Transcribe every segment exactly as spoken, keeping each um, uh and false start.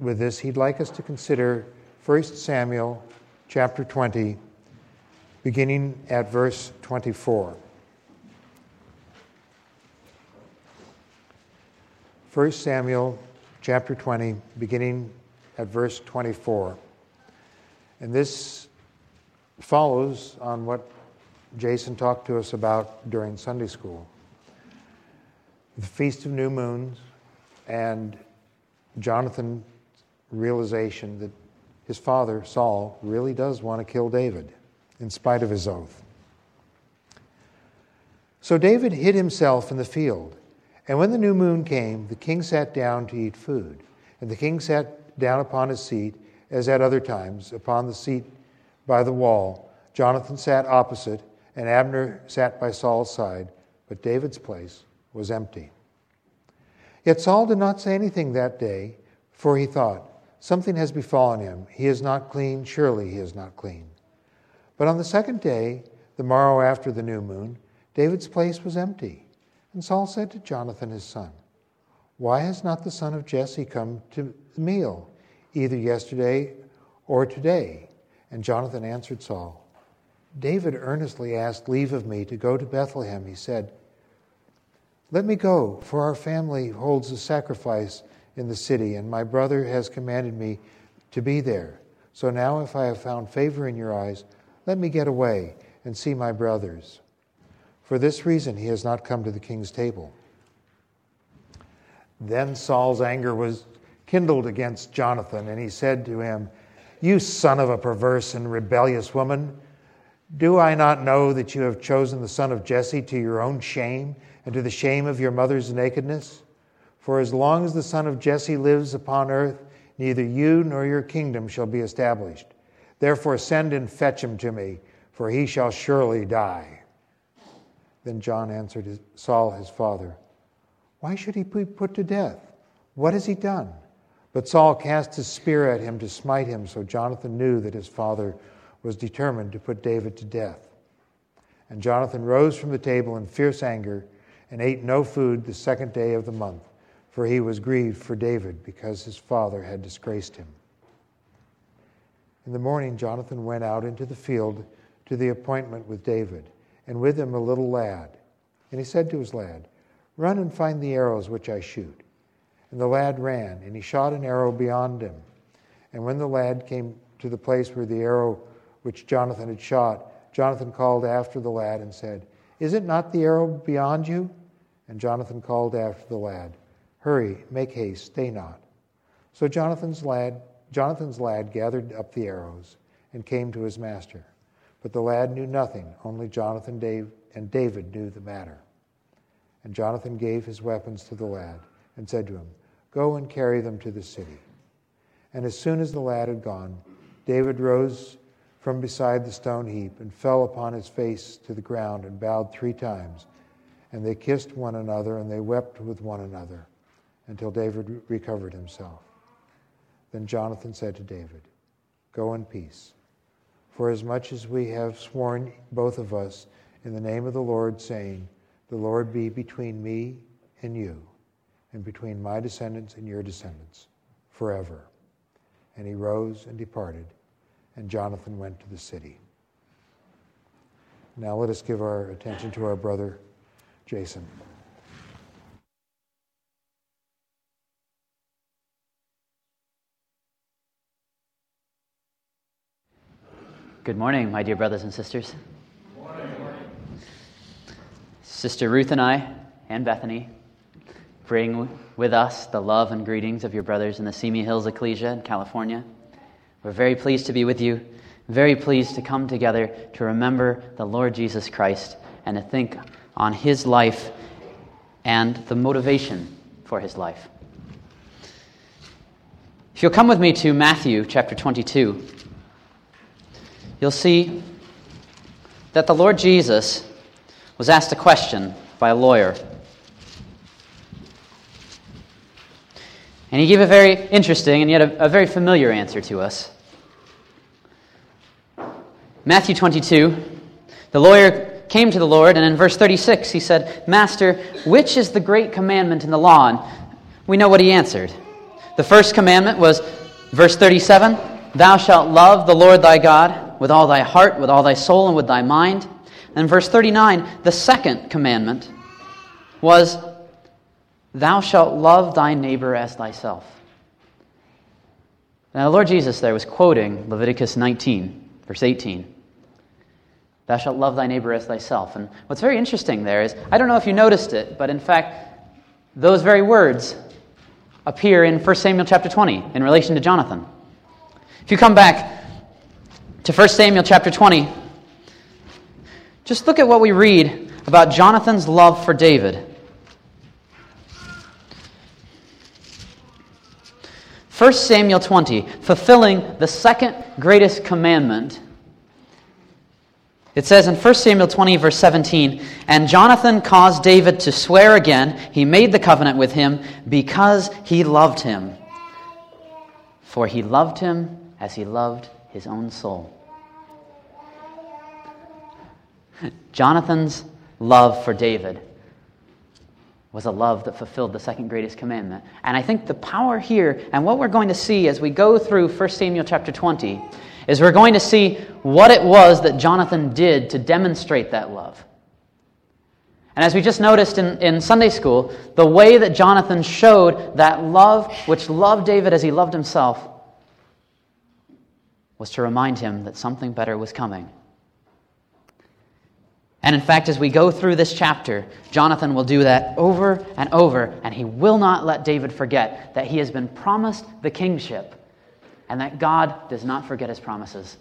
with this, he'd like us to consider First Samuel chapter twenty, beginning at verse twenty-four. First Samuel chapter twenty, beginning at verse twenty-four. And this follows on what Jason talked to us about during Sunday school. The Feast of New Moons and Jonathan's realization that his father, Saul, really does want to kill David in spite of his oath. So David hid himself in the field. And when the new moon came, the king sat down to eat food. And the king sat down upon his seat, as at other times, upon the seat by the wall. Jonathan sat opposite, and Abner sat by Saul's side, but David's place was empty. Yet Saul did not say anything that day, for he thought, something has befallen him. He is not clean, surely he is not clean. But on the second day, the morrow after the new moon, David's place was empty. And Saul said to Jonathan his son, why has not the son of Jesse come to the meal, either yesterday or today? And Jonathan answered Saul, David earnestly asked leave of me to go to Bethlehem. He said, let me go, for our family holds a sacrifice in the city, and my brother has commanded me to be there. So now if I have found favor in your eyes, let me get away and see my brothers. For this reason he has not come to the king's table. Then Saul's anger was kindled against Jonathan, and he said to him, you son of a perverse and rebellious woman, do I not know that you have chosen the son of Jesse to your own shame and to the shame of your mother's nakedness? For as long as the son of Jesse lives upon earth, neither you nor your kingdom shall be established. Therefore send and fetch him to me, for he shall surely die. Then John answered Saul his father, why should he be put to death? What has he done? But Saul cast his spear at him to smite him, so Jonathan knew that his father was determined to put David to death. And Jonathan rose from the table in fierce anger and ate no food the second day of the month, for he was grieved for David because his father had disgraced him. In the morning Jonathan went out into the field to the appointment with David, and with him a little lad. And he said to his lad, run and find the arrows which I shoot. And the lad ran, and he shot an arrow beyond him. And when the lad came to the place where the arrow which Jonathan had shot, Jonathan called after the lad and said, is it not the arrow beyond you? And Jonathan called after the lad, hurry, make haste, stay not. So Jonathan's lad, Jonathan's lad gathered up the arrows and came to his master. But the lad knew nothing, only Jonathan Dave, and David knew the matter. And Jonathan gave his weapons to the lad and said to him, go and carry them to the city. And as soon as the lad had gone, David rose from beside the stone heap and fell upon his face to the ground and bowed three times. And they kissed one another and they wept with one another until David recovered himself. Then Jonathan said to David, go in peace. For as much as we have sworn, both of us, in the name of the Lord, saying, the Lord be between me and you, and between my descendants and your descendants, forever. And he rose and departed, and Jonathan went to the city. Now let us give our attention to our brother Jason. Good morning, my dear brothers and sisters. Good morning. Sister Ruth and I, and Bethany, bring with us the love and greetings of your brothers in the Simi Hills Ecclesia in California. We're very pleased to be with you, very pleased to come together to remember the Lord Jesus Christ and to think on his life and the motivation for his life. If you'll come with me to Matthew chapter twenty-two, you'll see that the Lord Jesus was asked a question by a lawyer. And he gave a very interesting and yet a, a very familiar answer to us. Matthew twenty-two, the lawyer came to the Lord, and in verse thirty-six he said, Master, which is the great commandment in the law? And we know what he answered. The first commandment was verse thirty-seven, thou shalt love the Lord thy God with all thy heart, with all thy soul, and with thy mind. And verse thirty-nine, the second commandment was, thou shalt love thy neighbor as thyself. Now the Lord Jesus there was quoting Leviticus nineteen, verse eighteen. Thou shalt love thy neighbor as thyself. And what's very interesting there is, I don't know if you noticed it, but in fact, those very words appear in First Samuel chapter twenty in relation to Jonathan. If you come back to First Samuel chapter twenty, just look at what we read about Jonathan's love for David. First Samuel twenty, fulfilling the second greatest commandment. It says in First Samuel twenty, verse seventeen, and Jonathan caused David to swear again. He made the covenant with him because he loved him. For he loved him as he loved his own soul. Jonathan's love for David was a love that fulfilled the second greatest commandment. And I think the power here, and what we're going to see as we go through First Samuel chapter twenty, is we're going to see what it was that Jonathan did to demonstrate that love. And as we just noticed in, in Sunday school, the way that Jonathan showed that love, which loved David as he loved himself, was to remind him that something better was coming. And in fact, as we go through this chapter, Jonathan will do that over and over, and he will not let David forget that he has been promised the kingship, and that God does not forget his promises.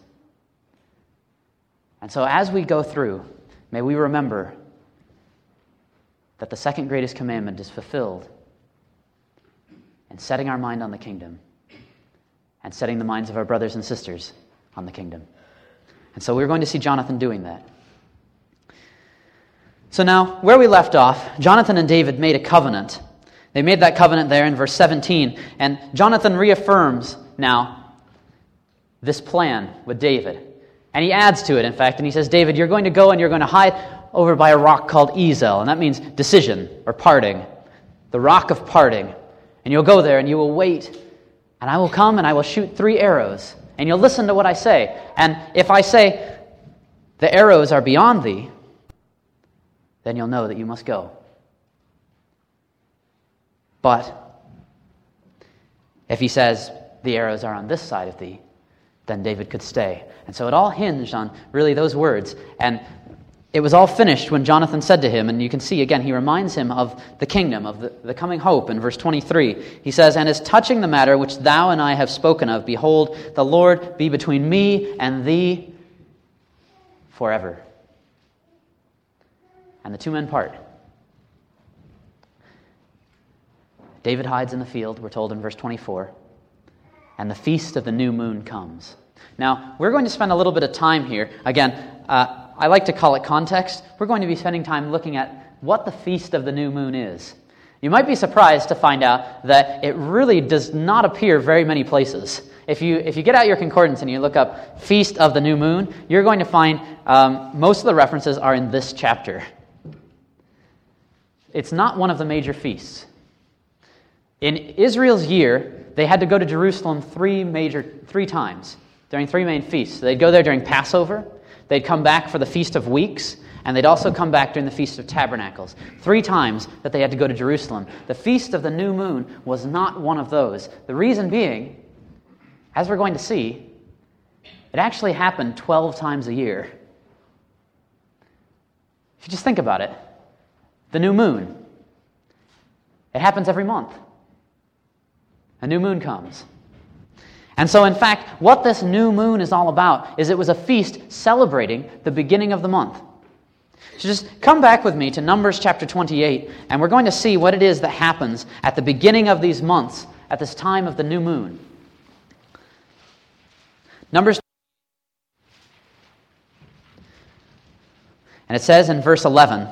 And so as we go through, may we remember that the second greatest commandment is fulfilled in setting our mind on the kingdom and setting the minds of our brothers and sisters on the kingdom. And so we're going to see Jonathan doing that. So now, where we left off, Jonathan and David made a covenant. They made that covenant there in verse seventeen, and Jonathan reaffirms now this plan with David. And he adds to it, in fact, and he says, David, you're going to go and you're going to hide over by a rock called Ezel, and that means decision or parting, the rock of parting. And you'll go there and you will wait, and I will come and I will shoot three arrows, and you'll listen to what I say. And if I say, the arrows are beyond thee, then you'll know that you must go. But if he says, the arrows are on this side of thee, then David could stay. And so it all hinged on really those words. And it was all finished when Jonathan said to him, and you can see again, he reminds him of the kingdom, of the, the coming hope in verse twenty-three. He says, and as touching the matter which thou and I have spoken of, behold, the Lord be between me and thee forever. And the two men part. David hides in the field, we're told in verse twenty-four, and the feast of the new moon comes. Now, we're going to spend a little bit of time here. Again, uh, I like to call it context. We're going to be spending time looking at what the feast of the new moon is. You might be surprised to find out that it really does not appear very many places. If you if you get out your concordance and you look up Feast of the New Moon, you're going to find um, most of the references are in this chapter. It's not one of the major feasts. In Israel's year, they had to go to Jerusalem three major three times during three main feasts. So they'd go there during Passover, they'd come back for the Feast of Weeks, and they'd also come back during the Feast of Tabernacles. Three times that they had to go to Jerusalem. The Feast of the New Moon was not one of those. The reason being, as we're going to see, it actually happened twelve times a year. If you just think about it, the new moon, it happens every month. A new moon comes. And so, in fact, what this new moon is all about is it was a feast celebrating the beginning of the month. So just come back with me to Numbers chapter twenty-eight, and we're going to see what it is that happens at the beginning of these months, at this time of the new moon. Numbers, and it says in verse eleven,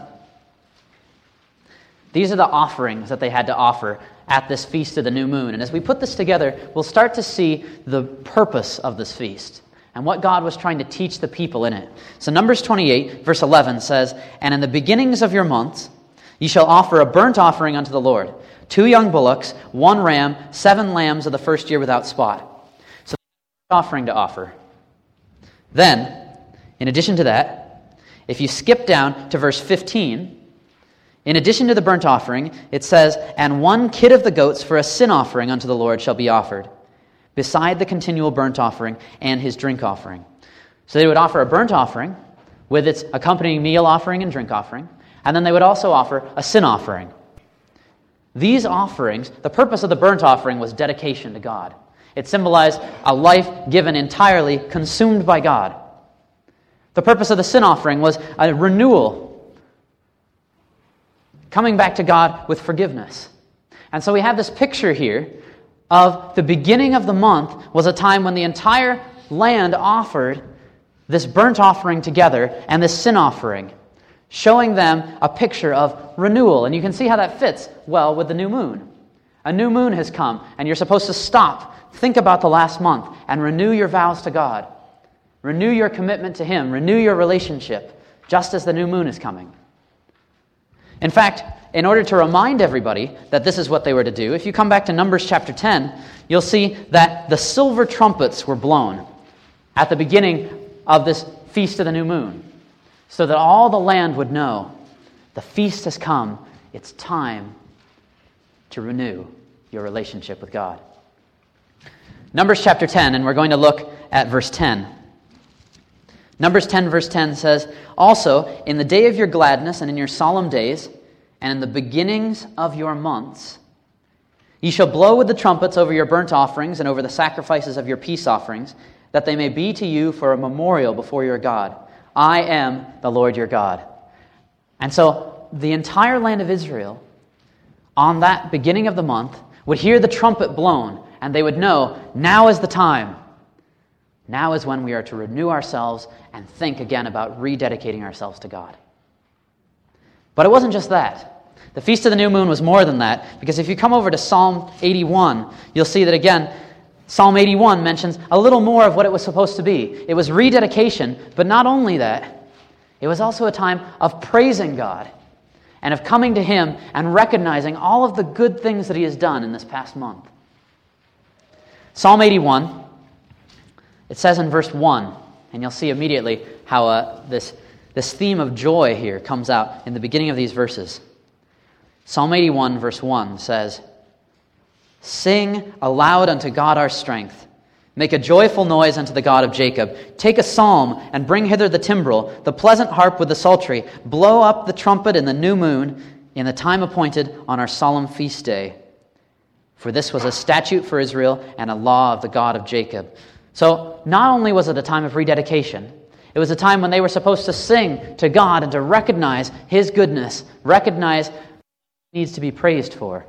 these are the offerings that they had to offer at this feast of the new moon. And as we put this together, we'll start to see the purpose of this feast and what God was trying to teach the people in it. So Numbers twenty-eight, verse eleven says, and in the beginnings of your months ye shall offer a burnt offering unto the Lord. two young bullocks, one ram, seven lambs of the first year without spot. So offering to offer. Then, in addition to that, if you skip down to verse fifteen, in addition to the burnt offering, it says, "And one kid of the goats for a sin offering unto the Lord shall be offered, beside the continual burnt offering and his drink offering." So they would offer a burnt offering with its accompanying meal offering and drink offering, and then they would also offer a sin offering. These offerings, the purpose of the burnt offering was dedication to God. It symbolized a life given entirely, consumed by God. The purpose of the sin offering was a renewal, coming back to God with forgiveness. And so we have this picture here of the beginning of the month was a time when the entire land offered this burnt offering together and this sin offering, showing them a picture of renewal. And you can see how that fits well with the new moon. A new moon has come, and you're supposed to stop, think about the last month, and renew your vows to God. Renew your commitment to Him. Renew your relationship, just as the new moon is coming. In fact, in order to remind everybody that this is what they were to do, if you come back to Numbers chapter ten, you'll see that the silver trumpets were blown at the beginning of this feast of the new moon, so that all the land would know the feast has come. It's time to renew your relationship with God. Numbers chapter ten, and we're going to look at verse ten. Numbers ten, verse ten says, "Also, in the day of your gladness and in your solemn days, and in the beginnings of your months, ye shall blow with the trumpets over your burnt offerings and over the sacrifices of your peace offerings, that they may be to you for a memorial before your God. I am the Lord your God." And so the entire land of Israel, on that beginning of the month, would hear the trumpet blown, and they would know, now is the time. Now is when we are to renew ourselves and think again about rededicating ourselves to God. But it wasn't just that. The Feast of the New Moon was more than that, because if you come over to Psalm eighty-one, you'll see that again, Psalm eighty-one mentions a little more of what it was supposed to be. It was rededication, but not only that, it was also a time of praising God and of coming to Him and recognizing all of the good things that He has done in this past month. Psalm eighty-one, it says in verse one, and you'll see immediately how uh, this, this theme of joy here comes out in the beginning of these verses. Psalm eighty-one, verse one says, "Sing aloud unto God our strength. Make a joyful noise unto the God of Jacob. Take a psalm and bring hither the timbrel, the pleasant harp with the psaltery. Blow up the trumpet in the new moon, in the time appointed on our solemn feast day. For this was a statute for Israel and a law of the God of Jacob." So not only was it a time of rededication, it was a time when they were supposed to sing to God and to recognize His goodness, recognize what He needs to be praised for.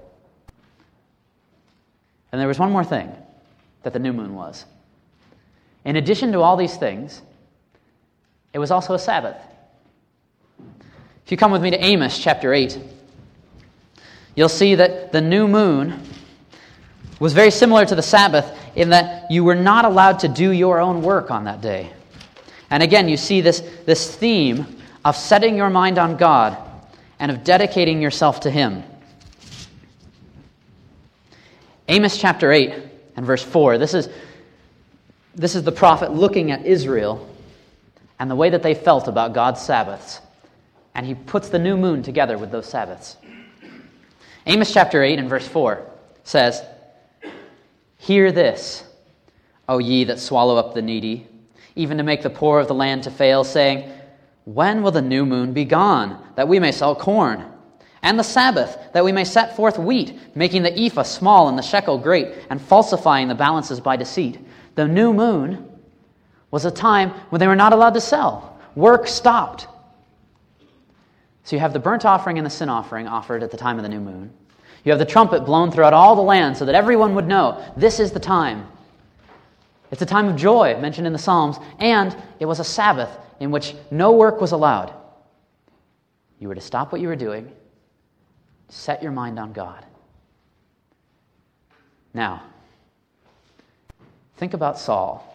And there was one more thing that the new moon was. In addition to all these things, it was also a Sabbath. If you come with me to Amos chapter eight, you'll see that the new moon was very similar to the Sabbath in that you were not allowed to do your own work on that day. And again, you see this, this theme of setting your mind on God and of dedicating yourself to Him. Amos chapter eight and verse four, this is, this is the prophet looking at Israel and the way that they felt about God's Sabbaths. And he puts the new moon together with those Sabbaths. Amos chapter eight and verse four says, "Hear this, O ye that swallow up the needy, even to make the poor of the land to fail, saying, When will the new moon be gone, that we may sell corn? And the Sabbath, that we may set forth wheat, making the ephah small and the shekel great, and falsifying the balances by deceit." The new moon was a time when they were not allowed to sell. Work stopped. So you have the burnt offering and the sin offering offered at the time of the new moon. You have the trumpet blown throughout all the land so that everyone would know this is the time. It's a time of joy mentioned in the Psalms, and it was a Sabbath in which no work was allowed. You were to stop what you were doing, set your mind on God. Now, think about Saul.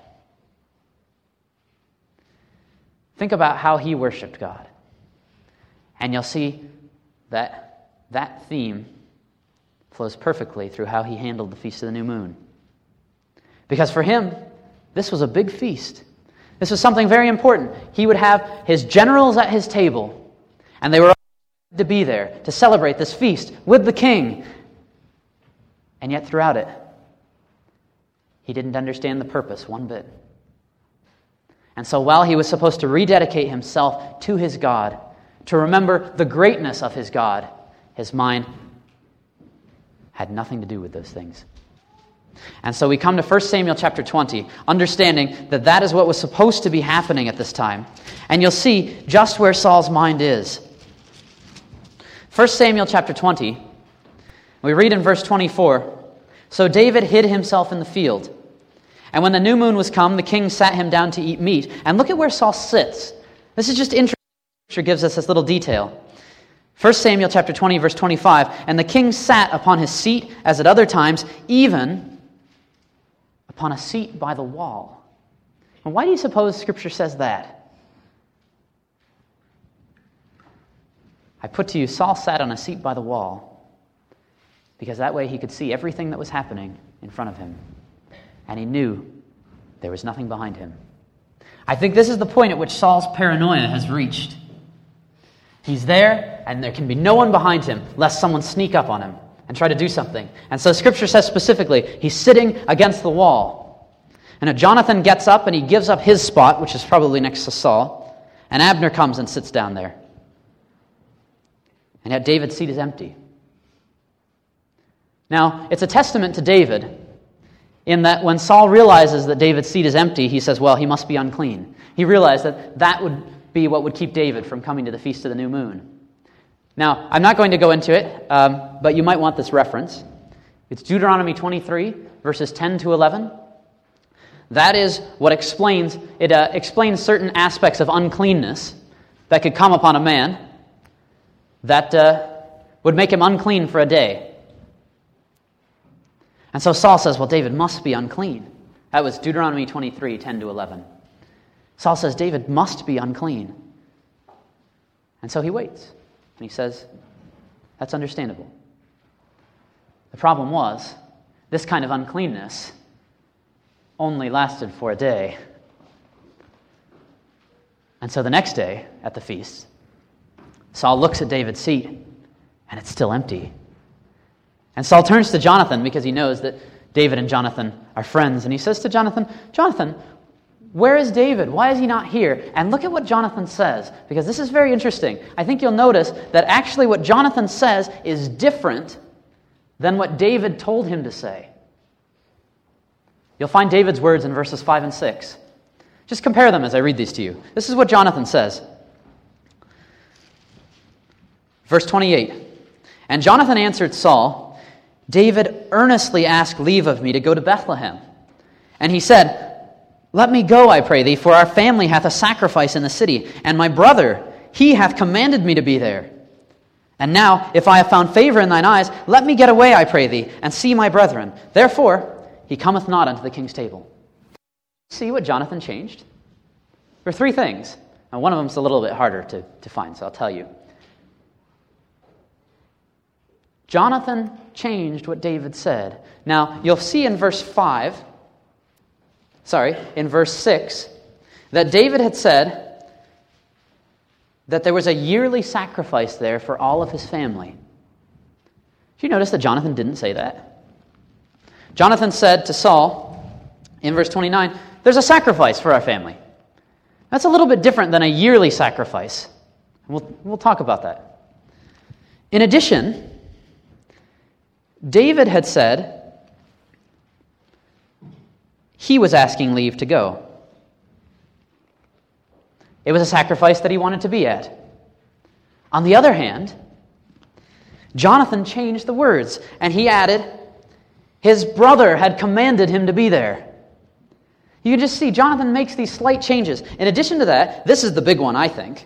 Think about how he worshiped God. And you'll see that that theme flows perfectly through how he handled the Feast of the New Moon. Because for him, this was a big feast. This was something very important. He would have his generals at his table, and they were all to be there to celebrate this feast with the king. And yet throughout it, he didn't understand the purpose one bit. And so while he was supposed to rededicate himself to his God, to remember the greatness of his God, his mind had nothing to do with those things. And so we come to First Samuel chapter twenty, understanding that that is what was supposed to be happening at this time. And you'll see just where Saul's mind is. First Samuel chapter twenty, we read in verse twenty-four, "So David hid himself in the field. And when the new moon was come, the king sat him down to eat meat." And look at where Saul sits. This is just interesting. Scripture gives us this little detail. First Samuel chapter twenty, verse twenty-five, "And the king sat upon his seat, as at other times, even upon a seat by the wall." And why do you suppose Scripture says that? I put to you, Saul sat on a seat by the wall, because that way he could see everything that was happening in front of him. And he knew there was nothing behind him. I think this is the point at which Saul's paranoia has reached. He's there, and there can be no one behind him, lest someone sneak up on him and try to do something. And so Scripture says specifically, he's sitting against the wall. And Jonathan gets up, and he gives up his spot, which is probably next to Saul, and Abner comes and sits down there. And yet David's seat is empty. Now, it's a testament to David in that when Saul realizes that David's seat is empty, he says, well, he must be unclean. He realized that that would be what would keep David from coming to the Feast of the New Moon. Now, I'm not going to go into it, um, but you might want this reference. It's Deuteronomy twenty-three, verses ten to eleven. That is what explains, it uh, explains certain aspects of uncleanness that could come upon a man that uh, would make him unclean for a day. And so Saul says, well, David must be unclean. That was Deuteronomy twenty-three, ten to eleven. Saul says, David must be unclean. And so he waits. And he says, that's understandable. The problem was, this kind of uncleanness only lasted for a day. And so the next day, at the feast, Saul looks at David's seat, and it's still empty. And Saul turns to Jonathan, because he knows that David and Jonathan are friends, and he says to Jonathan, Jonathan, where is David? Why is he not here? And look at what Jonathan says, because this is very interesting. I think you'll notice that actually what Jonathan says is different than what David told him to say. You'll find David's words in verses five and six. Just compare them as I read these to you. This is what Jonathan says. Verse twenty-eight, "And Jonathan answered Saul, David earnestly asked leave of me to go to Bethlehem. And he said, Let me go, I pray thee, for our family hath a sacrifice in the city, and my brother, he hath commanded me to be there. And now, if I have found favor in thine eyes, let me get away, I pray thee, and see my brethren. Therefore, he cometh not unto the king's table." See what Jonathan changed? There are three things. Now, one of them is a little bit harder to, to find, so I'll tell you. Jonathan changed what David said. Now, you'll see in verse five, sorry, in verse six, that David had said that there was a yearly sacrifice there for all of his family. Did you notice that Jonathan didn't say that? Jonathan said to Saul, in verse twenty-nine, there's a sacrifice for our family. That's a little bit different than a yearly sacrifice. We'll, we'll talk about that. In addition, David had said he was asking leave to go. It was a sacrifice that he wanted to be at. On the other hand, Jonathan changed the words, and he added, his brother had commanded him to be there. You can just see Jonathan makes these slight changes. In addition to that, this is the big one, I think.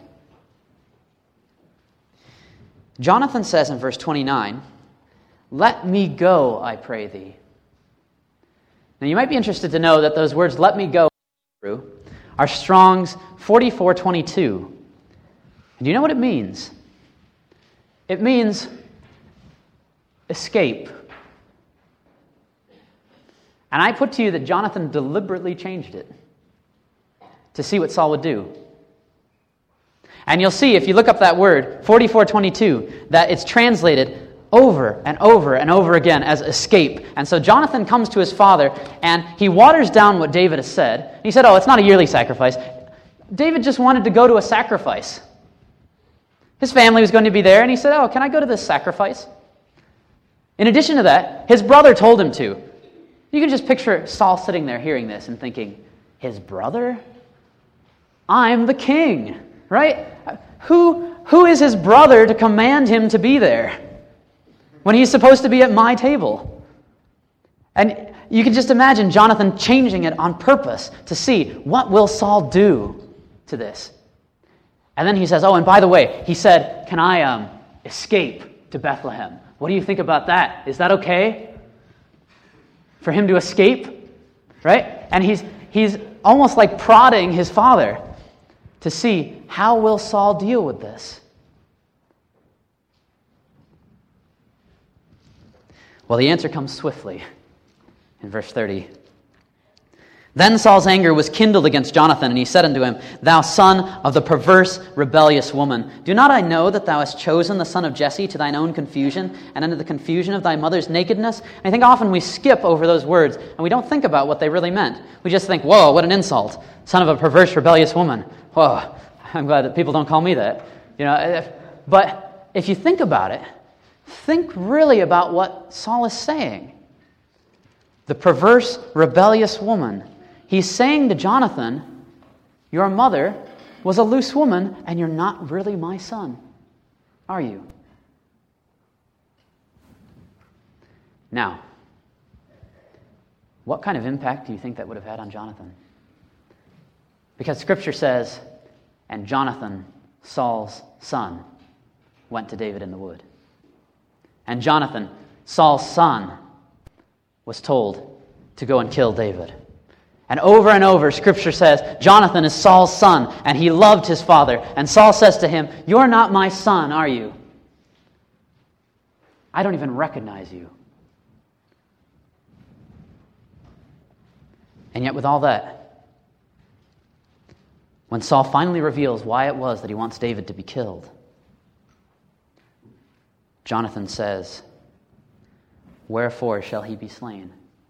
Jonathan says in verse twenty-nine, "Let me go, I pray thee." Now you might be interested to know that those words, "let me go," are Strong's forty-four twenty-two. And do you know what it means? It means escape. And I put to you that Jonathan deliberately changed it to see what Saul would do. And you'll see, if you look up that word, forty-four twenty-two, that it's translated over and over and over again as escape. And so Jonathan comes to his father, and he waters down what David has said. He said, oh, it's not a yearly sacrifice. David just wanted to go to a sacrifice. His family was going to be there, and he said, oh, can I go to this sacrifice? In addition to that, his brother told him to. You can just picture Saul sitting there hearing this and thinking, his brother? I'm the king, right? Who, who is his brother to command him to be there when he's supposed to be at my table? And you can just imagine Jonathan changing it on purpose to see, what will Saul do to this? And then he says, oh, and by the way, he said, can I um, escape to Bethlehem? What do you think about that? Is that okay for him to escape? Right? And he's he's almost like prodding his father to see, how will Saul deal with this? Well, the answer comes swiftly in verse thirty. Then Saul's anger was kindled against Jonathan, and he said unto him, Thou son of the perverse, rebellious woman, do not I know that thou hast chosen the son of Jesse to thine own confusion, and unto the confusion of thy mother's nakedness? And I think often we skip over those words, and we don't think about what they really meant. We just think, whoa, what an insult. Son of a perverse, rebellious woman. Whoa, I'm glad that people don't call me that. You know, if, but if you think about it, think really about what Saul is saying. The perverse, rebellious woman. He's saying to Jonathan, your mother was a loose woman, and you're not really my son, are you? Now, what kind of impact do you think that would have had on Jonathan? Because Scripture says, and Jonathan, Saul's son, went to David in the wood. And Jonathan, Saul's son, was told to go and kill David. And over and over, Scripture says, Jonathan is Saul's son, and he loved his father. And Saul says to him, you're not my son, are you? I don't even recognize you. And yet with all that, when Saul finally reveals why it was that he wants David to be killed, Jonathan says, wherefore shall he be slain?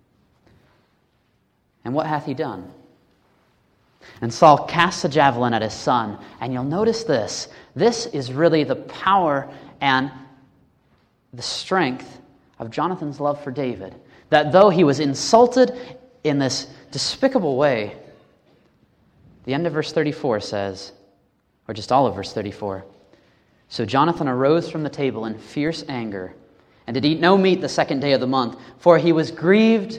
And what hath he done? And Saul casts a javelin at his son. And you'll notice this. This is really the power and the strength of Jonathan's love for David. That though he was insulted in this despicable way, the end of verse thirty-four says, or just all of verse thirty-four, so Jonathan arose from the table in fierce anger, and did eat no meat the second day of the month, for he was grieved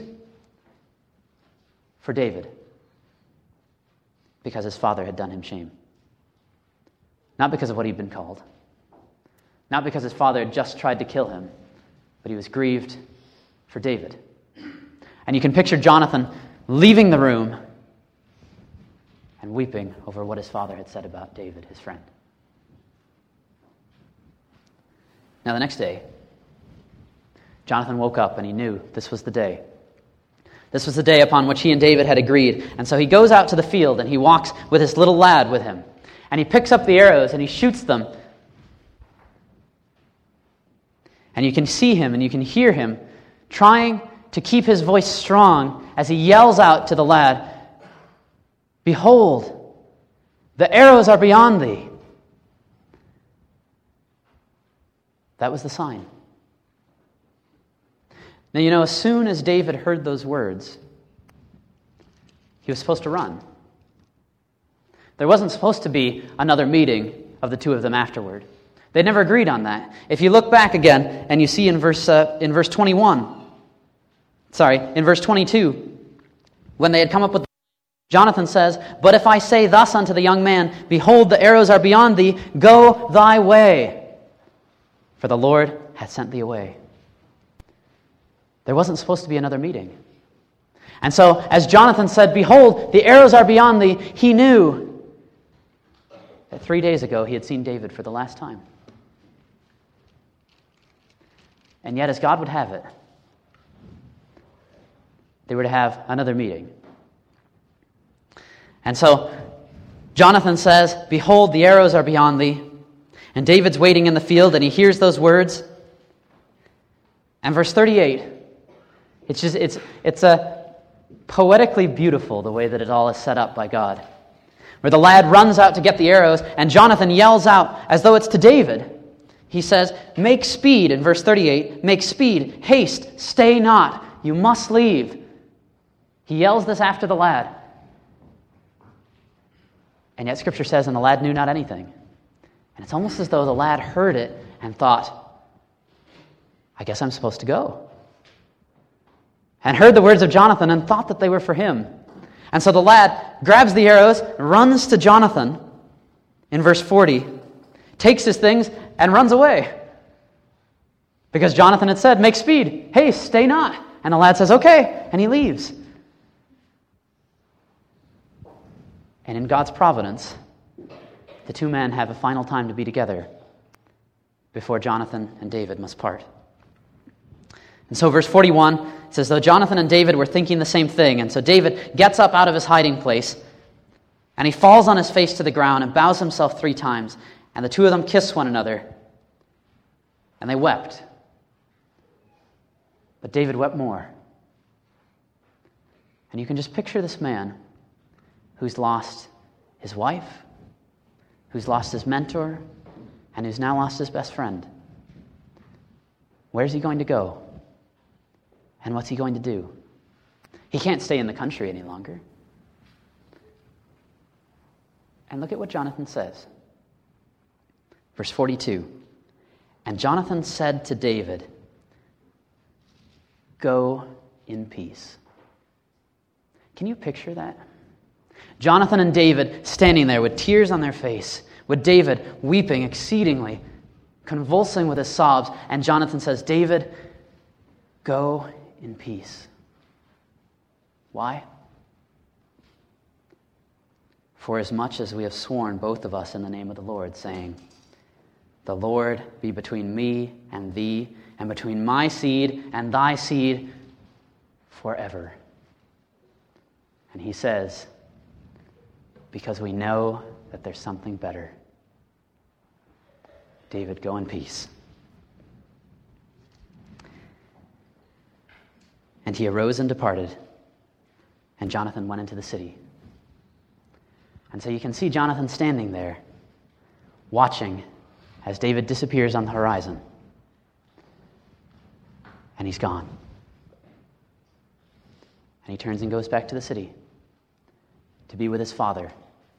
for David, because his father had done him shame. Not because of what he'd been called. Not because his father had just tried to kill him, but he was grieved for David. And you can picture Jonathan leaving the room and weeping over what his father had said about David, his friend. Now the next day, Jonathan woke up and he knew this was the day. This was the day upon which he and David had agreed. And so he goes out to the field and he walks with his little lad with him. And he picks up the arrows and he shoots them. And you can see him and you can hear him trying to keep his voice strong as he yells out to the lad, behold, the arrows are beyond thee. That was the sign. Now, you know, as soon as David heard those words, he was supposed to run. There wasn't supposed to be another meeting of the two of them afterward. They never agreed on that. If you look back again, and you see in verse uh, in verse twenty-one, sorry, in verse twenty-two, when they had come up with, Jonathan says, but if I say thus unto the young man, behold, the arrows are beyond thee, go thy way, for the Lord hath sent thee away. There wasn't supposed to be another meeting. And so, as Jonathan said, behold, the arrows are beyond thee, he knew that three days ago he had seen David for the last time. And yet, as God would have it, they were to have another meeting. And so, Jonathan says, "Behold, the arrows are beyond thee." And David's waiting in the field, and he hears those words. And verse thirty-eight, it's just it's it's a poetically beautiful the way that it all is set up by God. Where the lad runs out to get the arrows, and Jonathan yells out as though it's to David. He says, "Make speed," in verse thirty-eight, "make speed, haste, stay not, you must leave." He yells this after the lad. And yet Scripture says, and the lad knew not anything. And it's almost as though the lad heard it and thought, I guess I'm supposed to go. And heard the words of Jonathan and thought that they were for him. And so the lad grabs the arrows, runs to Jonathan in verse forty, takes his things and runs away. Because Jonathan had said, "Make speed, haste, stay not." And the lad says, "Okay," and he leaves. And in God's providence, the two men have a final time to be together before Jonathan and David must part. And so verse forty-one says, though Jonathan and David were thinking the same thing, and so David gets up out of his hiding place, and he falls on his face to the ground and bows himself three times, and the two of them kiss one another, and they wept. But David wept more. And you can just picture this man who's lost his wife, who's lost his mentor, and who's now lost his best friend. Where's he going to go? And what's he going to do? He can't stay in the country any longer. And look at what Jonathan says. Verse forty-two. And Jonathan said to David, "Go in peace." Can you picture that? Jonathan and David standing there with tears on their face, with David weeping exceedingly, convulsing with his sobs, and Jonathan says, "David, go in peace." Why? For as much as we have sworn, both of us, in the name of the Lord, saying, "The Lord be between me and thee, and between my seed and thy seed forever." And he says, because we know that there's something better. David, go in peace. And he arose and departed, and Jonathan went into the city. And so you can see Jonathan standing there, watching as David disappears on the horizon. And he's gone. And he turns and goes back to the city to be with his father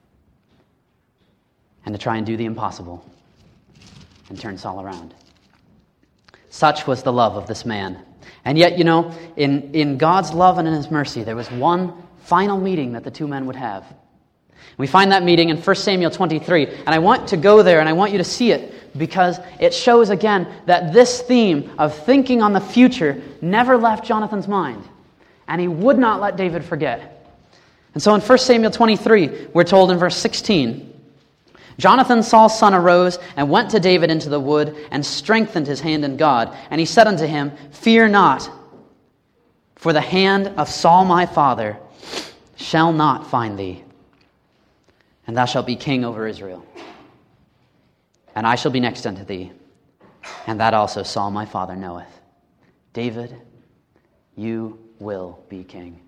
and to try and do the impossible and turn Saul around. Such was the love of this man. And yet, you know, in, in God's love and in his mercy, there was one final meeting that the two men would have. We find that meeting in First Samuel twenty-three, and I want to go there and I want you to see it because it shows again that this theme of thinking on the future never left Jonathan's mind, and he would not let David forget. And so in First Samuel twenty-three, we're told in verse sixteen, Jonathan, Saul's son, arose and went to David into the wood and strengthened his hand in God. And he said unto him, "Fear not, for the hand of Saul my father shall not find thee, and thou shalt be king over Israel. And I shall be next unto thee, and that also Saul my father knoweth. David, you will be king."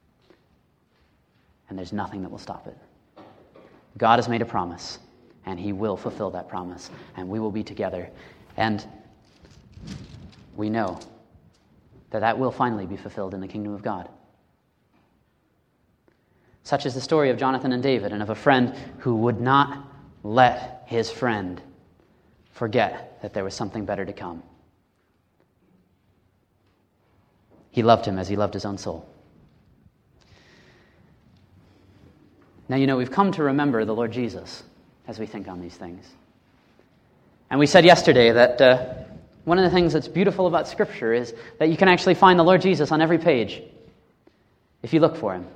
And there's nothing that will stop it. God has made a promise, and he will fulfill that promise, and we will be together. And we know that that will finally be fulfilled in the kingdom of God. Such is the story of Jonathan and David, and of a friend who would not let his friend forget that there was something better to come. He loved him as he loved his own soul. Now, you know, we've come to remember the Lord Jesus as we think on these things. And we said yesterday that uh, one of the things that's beautiful about Scripture is that you can actually find the Lord Jesus on every page if you look for him.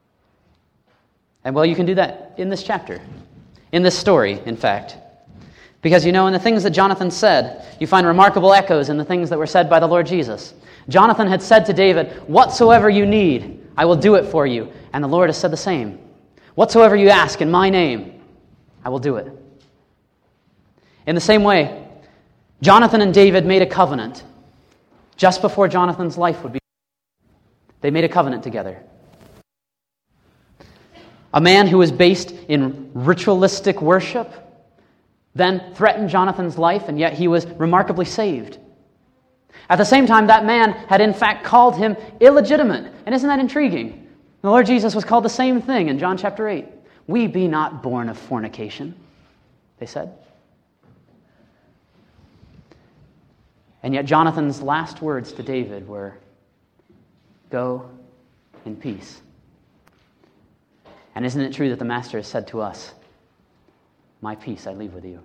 And well, you can do that in this chapter, in this story, in fact. Because you know, in the things that Jonathan said, you find remarkable echoes in the things that were said by the Lord Jesus. Jonathan had said to David, "Whatsoever you need, I will do it for you." And the Lord has said the same. "Whatsoever you ask in my name, I will do it." In the same way, Jonathan and David made a covenant just before Jonathan's life would be. They made a covenant together. A man who was based in ritualistic worship then threatened Jonathan's life, and yet he was remarkably saved. At the same time, that man had in fact called him illegitimate. And isn't that intriguing? The Lord Jesus was called the same thing in John chapter eight. "We be not born of fornication," they said. And yet Jonathan's last words to David were, "Go in peace." And isn't it true that the Master has said to us, "My peace I leave with you"?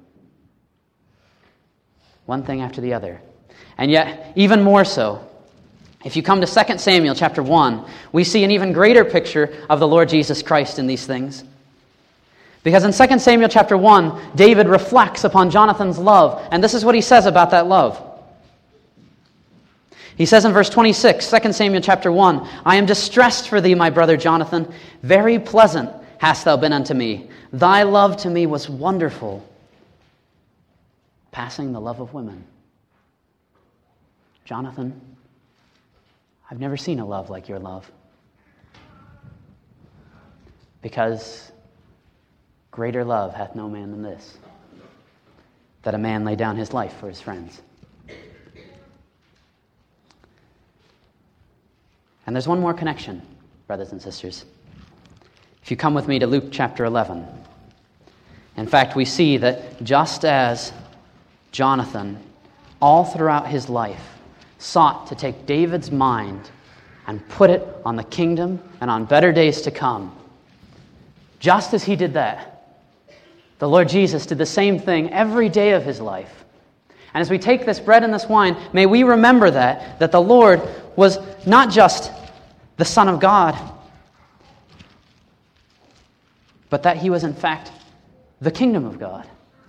One thing after the other. And yet, even more so, if you come to Second Samuel chapter one, we see an even greater picture of the Lord Jesus Christ in these things. Because in Second Samuel chapter one, David reflects upon Jonathan's love, and this is what he says about that love. He says in verse twenty-six, Second Samuel chapter one, "I am distressed for thee, my brother Jonathan. Very pleasant hast thou been unto me. Thy love to me was wonderful, passing the love of women." Jonathan, I've never seen a love like your love. Because greater love hath no man than this, that a man lay down his life for his friends. And there's one more connection, brothers and sisters. If you come with me to Luke chapter eleven, in fact, we see that just as Jonathan, all throughout his life, sought to take David's mind and put it on the kingdom and on better days to come, just as he did that, the Lord Jesus did the same thing every day of his life. And as we take this bread and this wine, may we remember that, that the Lord was not just the Son of God, but that he was in fact the kingdom of God.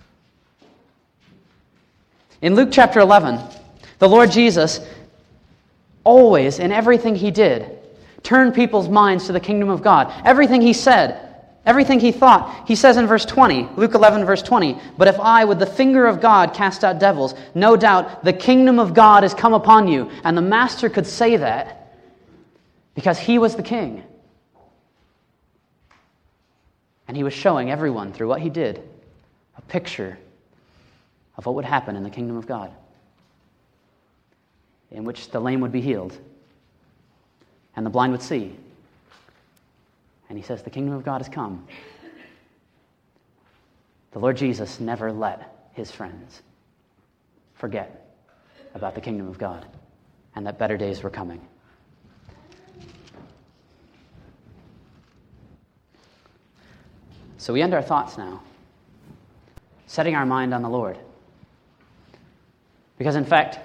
In Luke chapter eleven, the Lord Jesus always, in everything he did, turned people's minds to the kingdom of God. Everything he said, everything he thought. He says in verse twenty, Luke eleven verse twenty, "But if I with the finger of God cast out devils, no doubt the kingdom of God has come upon you." And the Master could say that because he was the king. And he was showing everyone through what he did a picture of what would happen in the kingdom of God, in which the lame would be healed and the blind would see. And he says, the kingdom of God has come. The Lord Jesus never let his friends forget about the kingdom of God and that better days were coming. So we end our thoughts now, setting our mind on the Lord. Because in fact,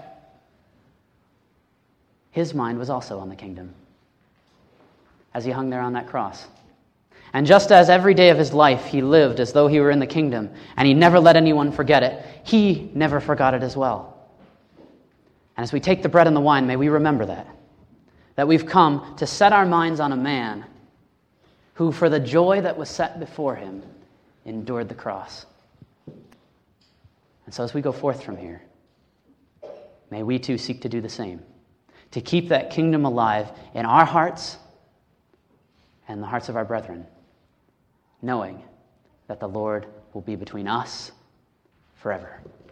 his mind was also on the kingdom as he hung there on that cross. And just as every day of his life he lived as though he were in the kingdom, and he never let anyone forget it, he never forgot it as well. And as we take the bread and the wine, may we remember that, that we've come to set our minds on a man who, for the joy that was set before him, endured the cross. And so as we go forth from here, may we too seek to do the same, to keep that kingdom alive in our hearts and the hearts of our brethren, knowing that the Lord will be between us forever.